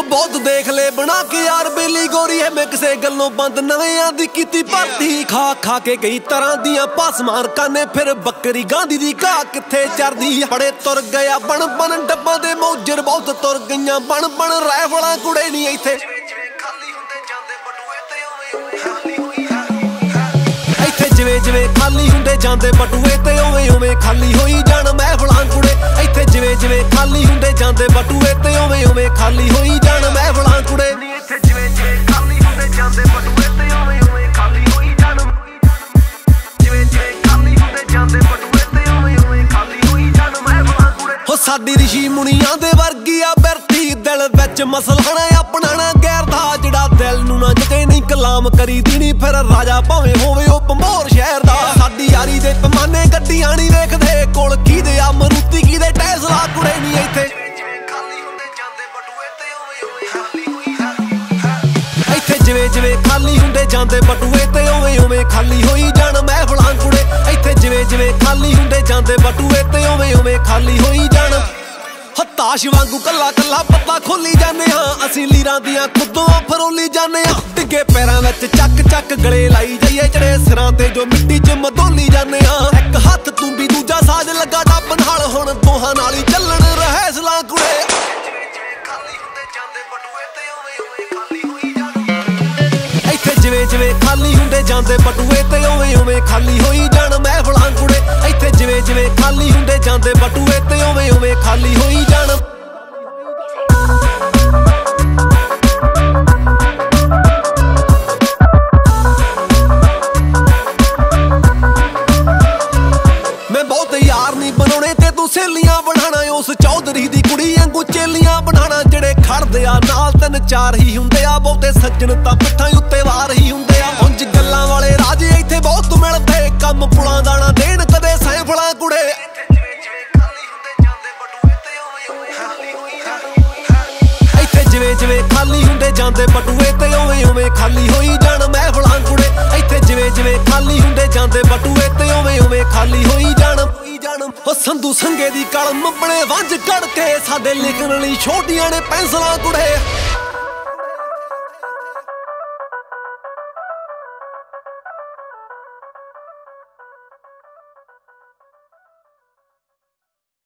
बहुत देख ले बना के यार बेली गोरी है मैं किसे गलों बंद नवियां दी कीती भर्ती खा खा के कई तरह दियां पासमान काने फिर बकरी गांधी दी घाह किथे चरदी बड़े तुर गया बन बन डब्बा दे मौजर बहुत तुर गईयां बन बन राइफलां कुड़े नहीं इत्थे जिवें जिवें खाली हुंदे जांदे बटूए ते उवें उवें खाली होई जाण महफिलां कुड़े इत्थे जिवें जिवें खाली हुंदे जांदे बटूए ते उवें उवें खाली होई जाण महफिलां कुड़े इत्थे जिवें जिवें खाली हुंदे जांदे बटूए ते उवें उवें खाली होई जाण जिवें जिवें खाली हुंदे जांदे बटूए ते उवें उवें खाली होई जाण महफिलां कुड़े हो साडी ऋषि मुनियां दे वर्गी आ बिरती दिल विच मसलाना अपनाना गैर दा जिहड़ा दिल नूं ना जते नहीं कलाम करी दीनी फिर राजा भावें होवे ओ भंबोर शहर दा साडी यारी दे पैमाने गड्डियां नहीं वेखदे कोल कीदे आ मरूती कीदे टैसला कुड़े नहीं इत्थे जिवें जिवें खाली हुंदे जांदे बटूए ते उवें उवें खाली होई जाण महफिलां कुड़े इत्थे जिवें जिवें खाली हुंदे जांदे बटूए ते उवें उवें खाली होई जाण ताश वांगू कला कला पत्ता खोली जाने हाँ असीं लीरां दियां खुदों फरोली जाने हाँ डिगे पैरां विच चक चक गले लाई जाइए चढ़े सिरां ते जो मिट्टी च मधोली जाने हाँ एक हत्थ तूं भी दूजा साज लगा डब नाल हुण दोहां नाल ही चलण रहैसलां कुड़े इत्थे जिवें जिवें खाली हुंदे जांदे बटूए ते उवें उवें खाली होई जाण महफिलां कुड़े इत्थे जिवें जिवें खाली हुंदे जांदे बटूए ते उवें उवें खाली होई जाण मैं बहुत यार नहीं बनाने ते तू सहेलियां बनाना उस चौधरी दी कुड़ी वांगू चेलियां बनाना जेड़े खड़दे आ नाल तीन चार ही हुंदे आ बहुते सज्जन तां पिट्ठां उत्ते वार ही हुंदे आ उंज गल्लां वाले राजे इत्थे बहुत मिलदे कम पुलां दा ना देण कदे सैफलां कुड़े इत्थे जिवें जिवें खाली हुंदे जांदे बटूए ते उवें उवें खाली होई जाण महफिलां कुड़े इत्थे जिवें जिवें खाली हुंदे जांदे बटूए ते उवें उवें खाली होई जाण ओ संधू संगे दी कलम बणे वंज कड़ के साडे लिखण लई छोटियां ने पेंसिलां कुड़े